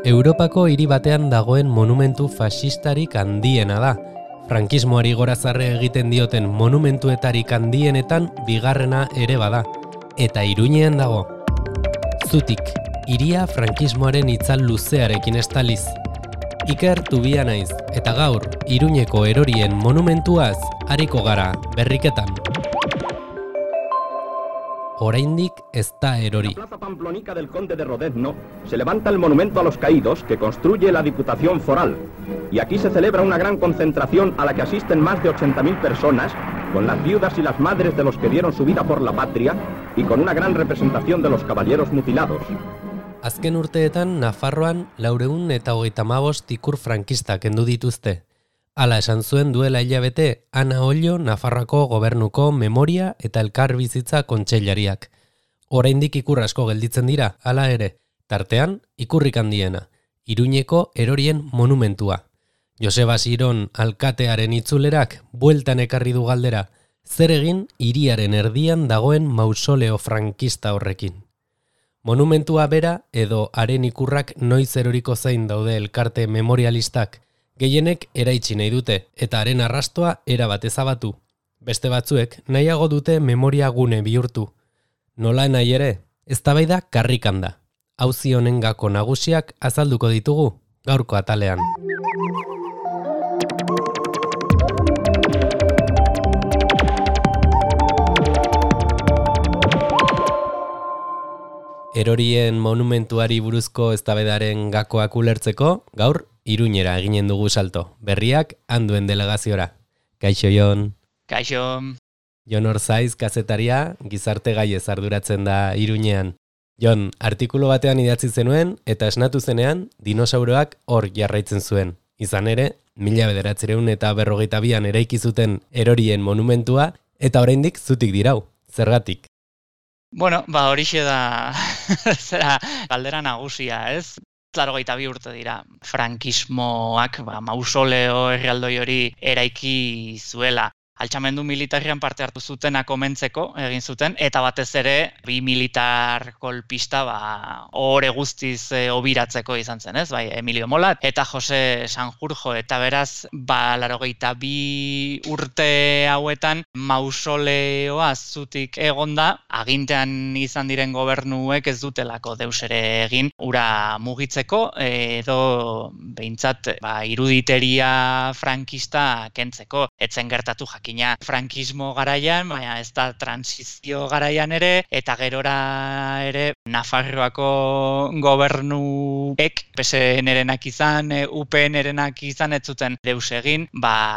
Europako hiri batean dagoen monumentu fasistarik handiena da. Frankismoari gorazarre egiten dioten monumentuetarik handienetan bigarrena ere bada. Eta Iruñean dago. Zutik, hiria frankismoaren itzal luzearekin estaliz. Iker Tubia naiz, eta gaur, Iruñeko erorien monumentuaz ariko gara berriketan. Oraindik ez da erori. En la plaza pamplonica del Conde de Rodezno se levanta el monumento a los caídos que construye la Diputación Foral. Y aquí se celebra una gran concentración a la que asisten más de 80.000 personas, con las viudas y las madres de los que dieron su vida por la patria y con una gran representación de los caballeros mutilados. Azken urteetan Nafarroan 435 ikur frankistak kendu dituzte. Hala esan zuen duela hilabete Ana Ollo Nafarroako gobernuko memoria eta elkarbizitza kontseilariak. Oraindik ikur asko gelditzen dira, hala ere, tartean ikurrik handiena, Iruñeko erorien monumentua. Joseba Siron alkatearen itzulerak bueltan ekarri du galdera, zer egin hiriaren erdian dagoen mausoleo frankista horrekin. Monumentua bera edo haren ikurrak noiz eroriko zain daude elkarte memorialistak, gehienek eraitsi nahi dute eta haren arrastoa erabat ezabatu. Beste batzuek nahiago dute memoria gune bihurtu. Nola nahi ere, eztabaida karrikan da. Auzi honen gako nagusiak azalduko ditugu gaurko atalean. Erorien monumentuari buruzko eztabaidaren gakoak ulertzeko, gaur Iruñera eginen dugu salto. Berriak handuen delegaziora. Kaixo Jon. Kaixo. Jon Orzaiz kazetaria, gizarte gaiez arduratzen da Iruñean. Jon, artikulu batean idatzi zenuen eta esnatu zenean dinosauroak hor jarraitzen zuen. Izan ere, 1942an eraiki zuten erorien monumentua eta oraindik zutik dirau. Zergatik? Bueno, horixe da zera galdera nagusia, ez? 82 urte dira. Frankismoak mausoleo herrialdoi hori eraiki zuela. Altxamendu militarrian parte hartu zutenak omentzeko egin zuten, eta batez ere bi militar kolpista ohore guztiz obiratzeko izan zen, ez? Bai, Emilio Molat eta Jose Sanjurjo, eta beraz 82 urte hauetan mausoleoa zutik egonda, agintean izan diren gobernuek ez dutelako deus ere egin ura mugitzeko edo behintzat iruditeria frankista kentzeko. Etzen gertatu jakina frankismo garaian, baina ez da transizio garaian ere, eta gerora ere Nafarroako gobernuek, PSN-erenak izan, UPN-erenak izan, ez zuten deus egin,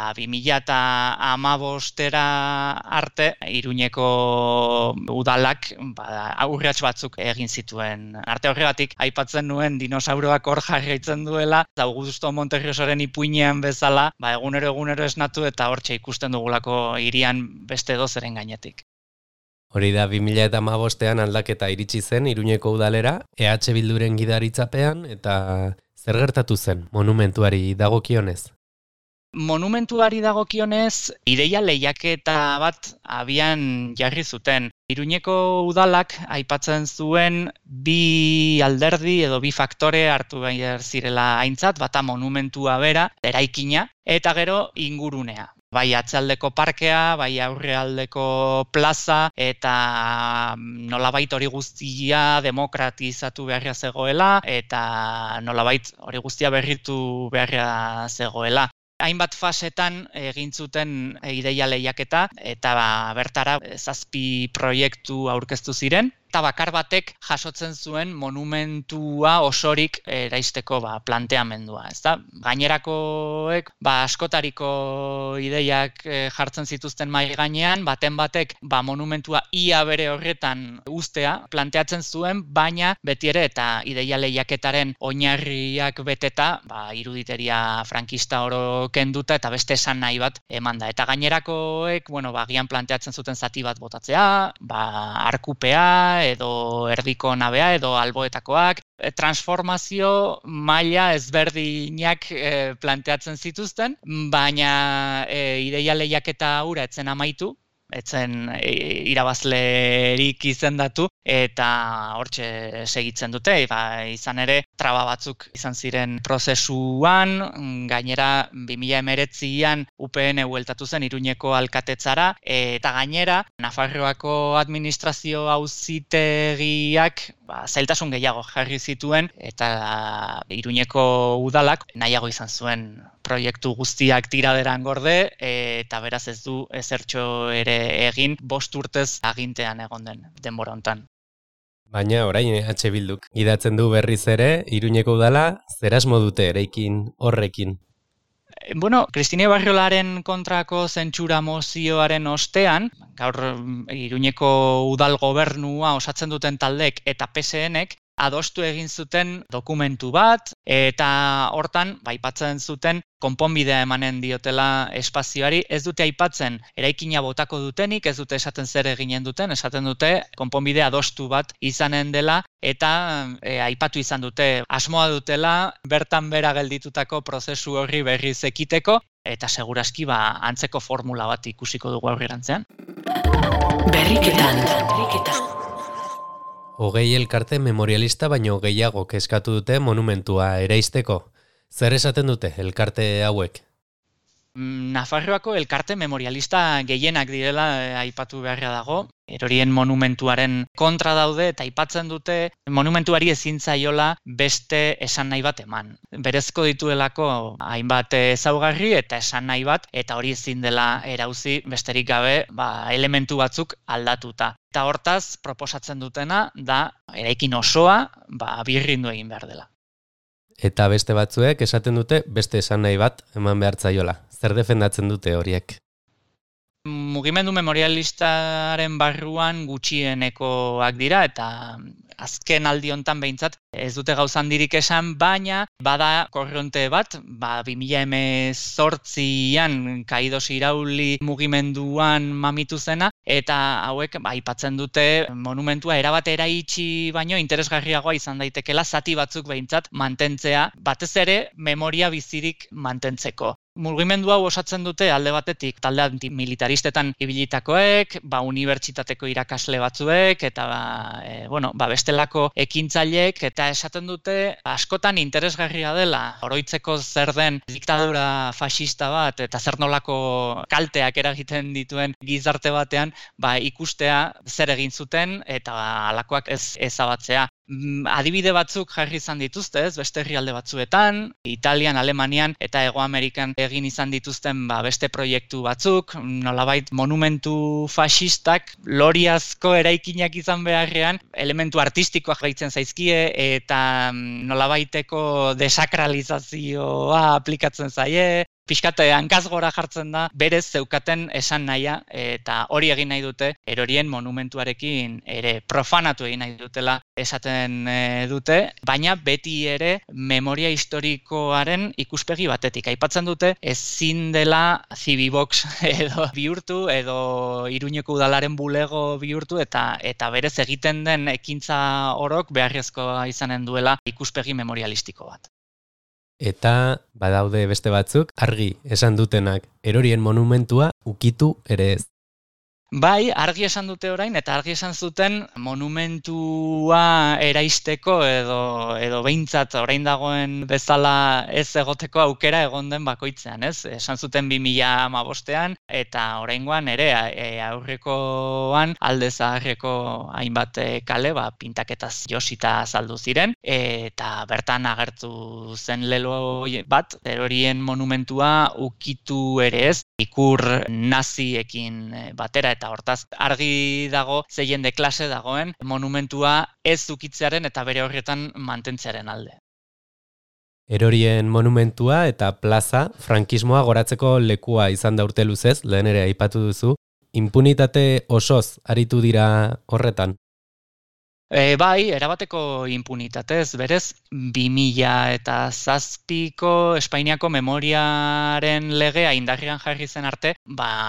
2015era arte, Iruñeko udalak aurrats batzuk egin zituen. Arte horregatik, aipatzen nuen dinosauroak hor jarraitzen duela, Augusto Monterriosoren ipuinean bezala, egunero esnatu eta hortxe ikusten dugulako hirian beste dozeren gainetik. Hori da 2015ean aldaketa iritsi zen Iruñeko udalera, EH Bilduren gidaritzapean, eta zer gertatu zen monumentuari dagokionez? Monumentuari dagokionez, ideia lehiaketa bat abian jarri zuten. Iruñeko udalak aipatzen zuen bi alderdi edo bi faktore hartu behar zirela aintzat, bata monumentua bera, eraikina, eta gero ingurunea. Bai atzealdeko parkea, bai aurrealdeko plaza, eta nolabait hori guztia demokratizatu beharra zegoela, eta nolabait hori guztia berritu beharra zegoela. Hainbat fasetan egin zuten ideia lehiaketa, eta bertara 7 proiektu aurkeztu ziren, eta bakar batek jasotzen zuen monumentua osorik eraisteko planteamendua, ezta? Gainerakoek askotariko ideiak jartzen zituzten mahai gainean, baten batek monumentua ia bere horretan uztea planteatzen zuen, baina beti ere eta ideia lehiaketaren oinarriak beteta, iruditeria frankista oro kenduta eta beste esan nahi bat emanda. Eta gainerakoek, agian planteatzen zuten zati bat botatzea, arkupea, edo erdiko nabea edo alboetakoak, transformazio maila ezberdinak planteatzen zituzten, baina ideia lehiaketa hura etzen amaitu, etzen irabazlerik izendatu, eta hortxe segitzen dute, izan ere, traba batzuk izan ziren prozesuan, gainera 2019an UPN bueltatu zen Iruñeko alkatetzara, eta gainera, Nafarroako administrazio auzitegiak zailtasun gehiago jarri zituen, eta Iruñeko udalak nahiago izan zuen proiektu guztiak tiraderan gorde, eta beraz ez du ezertxo ere egin 5 urtez agintean egon den denbora hontan. Baina orain H. Bilduk idatzen du berriz ere, Iruñeko udala zer asmo dute eraikin horrekin? Bueno, Kristine Barriolaren kontrako zentsura mozioaren ostean, gaur Iruñeko udal gobernua osatzen duten taldek eta PSNek adostu egin zuten dokumentu bat, eta hortan, aipatzen zuten, konponbidea emanen diotela espazioari, ez dute aipatzen eraikina botako dutenik, ez dute esaten zer eginen duten, esaten dute konponbidea adostu bat izanen dela, eta aipatu izan dute, asmoa dutela, bertan bera gelditutako prozesu horri berriz ekiteko, eta seguraski antzeko formula bat ikusiko dugu aurrerantzean. Berriketan. 20 elkarte memorialista baino gehiago eskatu dute monumentua eraisteko. Zer esaten dute elkarte hauek? Nafarroako elkarte memorialista gehienak direla aipatu beharra dago. Erorien monumentuaren kontra daude eta aipatzen dute monumentuari ezin zaiola beste esan nahi bat eman. Berezko dituelako hainbat ezaugarri eta esan nahi bat, eta hori ezin dela erauzi besterik gabe elementu batzuk aldatuta. Eta hortaz, proposatzen dutena da eraikin osoa birrindu egin behar dela. Eta beste batzuek esaten dute beste esan nahi bat eman behar zaiola. Zer defendatzen dute horiek? Mugimendu memorialistaren barruan gutxienekoak dira, eta azken aldi hontan behintzat ez dute gauza handirik esan, baina bada korronte bat, 2018an Kaidos Irauli mugimenduan mamitu zena, eta hauek aipatzen dute monumentua erabat eraitsi baino interesgarriagoa izan daitekela zati batzuk behintzat mantentzea, batez ere memoria bizirik mantentzeko. Mugimendu hau osatzen dute alde batetik talde antimilitaristetan ibilitakoek, unibertsitateko irakasle batzuek, eta bestelako ekintzaileek, eta esaten dute askotan interesgarria dela oroitzeko zer den diktadura faxista bat, eta zer nolako kalteak eragiten dituen gizarte batean, ikustea zer egin zuten, eta halakoak ez ezabatzea. Adibide batzuk jarri izan dituzte, beste herrialde batzuetan, Italian, Alemanian eta Hego Amerikan egin izan dituzten beste proiektu batzuk, nolabait monumentu faxistak loriazko eraikinak izan beharrean, elementu artistikoak gehitzen zaizkie eta nolabaiteko desakralizazioa aplikatzen zaie, pixkat hankaz gora jartzen da, berez zeukaten esan nahia, eta hori egin nahi dute, erorien monumentuarekin ere profanatu egin nahi dutela esaten dute, baina beti ere memoria historikoaren ikuspegi batetik. Aipatzen dute, ezin dela Civibox edo bihurtu, edo Iruñeko udalaren bulego bihurtu, eta berez egiten den ekintza orok beharrezkoa izanen duela ikuspegi memorialistiko bat. Eta badaude beste batzuk, argi esan dutenak erorien monumentua ukitu ere ez. Bai, argi esan dute orain, eta argi esan zuten monumentua eraisteko edo behintzat orain dagoen bezala ez egoteko aukera egon den bakoitzean, ez? Esan zuten 2015an, eta oraingoan ere aurrekoan alde zaharreko hainbat kale pintaketaz josita azaldu ziren, eta bertan agertu zen lelo bat, erorien monumentua ukitu ere ez, ikur naziekin batera, eta hortaz argi dago ze jende klase dagoen monumentua ez ukitzearen eta bere horretan mantentzearen alde. Erorien monumentua eta plaza frankismoa goratzeko lekua izan da urte luzez, lehen ere aipatu duzu, inpunitate osoz aritu dira horretan. Bai, erabateko impunitatez, berez, 2007ko Espainiako memoriaren legea indarrean jarri zen arte,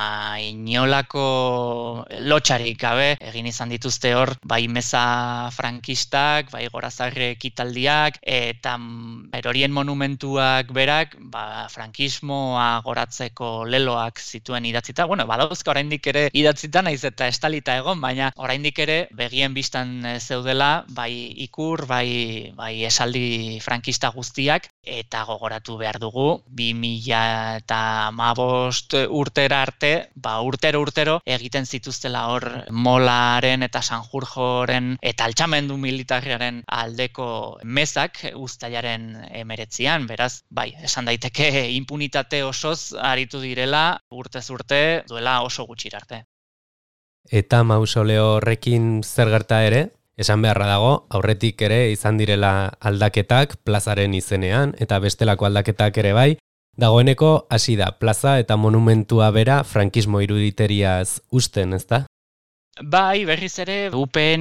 inolako lotxarik gabe egin izan dituzte hor, bai meza frankistak, bai gorazarre ekitaldiak, eta erorien monumentuak berak, frankismoa goratzeko leloak zituen idatzita. Badauzka oraindik ere idatzita naiz eta estalita egon, baina oraindik ere begien bistan zeudela, bai ikur, bai esaldi frankista guztiak, eta gogoratu behar dugu, 2015 urtera arte, urtero egiten zituztela hor Molaren eta Sanjurjoren eta altxamendu militarriaren aldeko mezak uztailaren 19an, beraz, esan daiteke impunitate osoz aritu direla urtez urte duela oso gutxira arte. Eta mausoleo horrekin zer gerta ere? Esan beharra dago, aurretik ere izan direla aldaketak plazaren izenean eta bestelako aldaketak ere bai, dagoeneko hasi da plaza eta monumentua bera frankismo iruditeriaz usten, ezta? Bai, berriz ere, UPN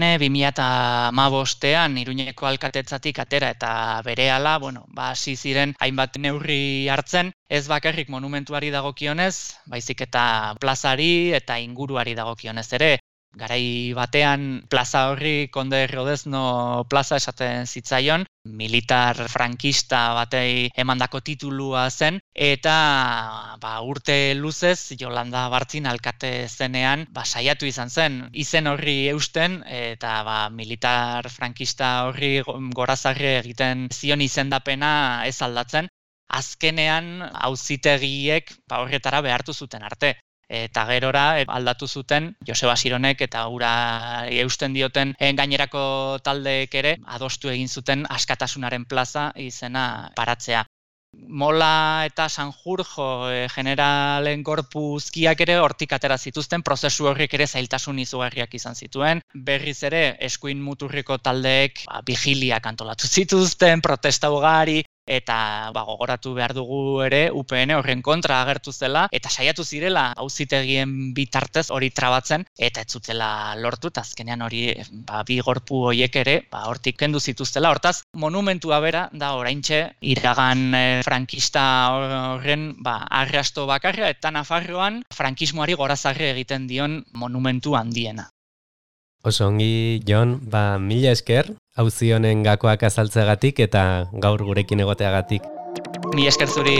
2015an Iruñeko alkatetzatik atera eta berehala, hasi ziren hainbat neurri hartzen, ez bakarrik monumentuari dagokionez, baizik eta plazari eta inguruari dagokionez ere. Garai batean plaza horri Konde Rodezno plaza esaten zitzaion, militar frankista batei emandako titulua zen, eta urte luzez Yolanda Bartzin alkate zenean saiatu izan zen izen horri eusten, eta militar frankista horri gorazarre egiten zion izendapena ez aldatzen. Azkenean auzitegiek horretara behartu zuten arte. Eta gerora aldatu zuten Joseba Sironek eta hura eusten dioten gainerako taldeek ere adostu egin zuten Askatasunaren plaza izena paratzea. Mola eta Sanjurjo generalen gorpuzkiak ere hortik atera zituzten, prozesu horrek ere zailtasun izugarriak izan zituen. Berriz ere eskuin muturriko taldeek vigiliak antolatu zituzten, protesta ugari, eta gogoratu behar dugu ere UPN horren kontra agertu zela, eta saiatu zirela auzitegien bitartez hori trabatzen, eta ez zutela lortu, eta azkenean hori bi gorpu horiek ere hortik kendu zituztela. Hortaz, monumentua bera da oraintxe iragan frankista horren arrasto bakarra, eta Nafarroan frankismoari gorazarre egiten dion monumentu handiena. Oso ongi, Jon, mila esker, auzi honen gakoak azaltzeagatik eta gaur gurekin egoteagatik. Mila esker zuri.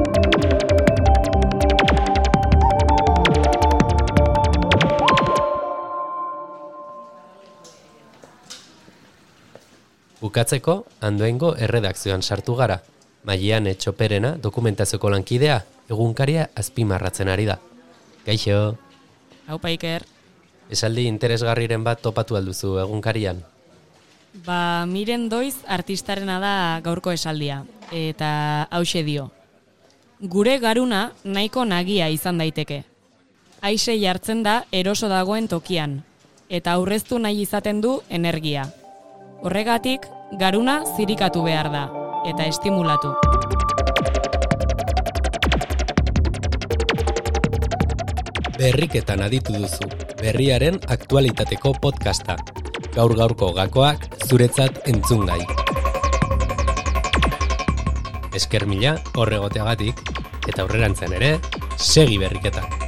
Bukatzeko, Andoaingo erredakzioan sartu gara. Maian Etxoperena dokumentazioko lankidea, egunkaria azpimarratzen ari da. Gaixo. Aupa Iker. Esaldi interesgarriren bat topatu alduzu egunkarian? Miren Doiz artistarena da gaurko esaldia, eta hauxe dio. Gure garuna nahiko nagia izan daiteke. Aise jartzen da eroso dagoen tokian, eta aurreztu nahi izaten du energia. Horregatik, garuna zirikatu behar da, eta estimulatu. Berriketan aditu duzu, berriaren aktualitateko podcasta. Gaur-gaurko gakoak zuretzat entzungai. Esker mila horregoteagatik, eta aurrerantzen ere, segi berriketan.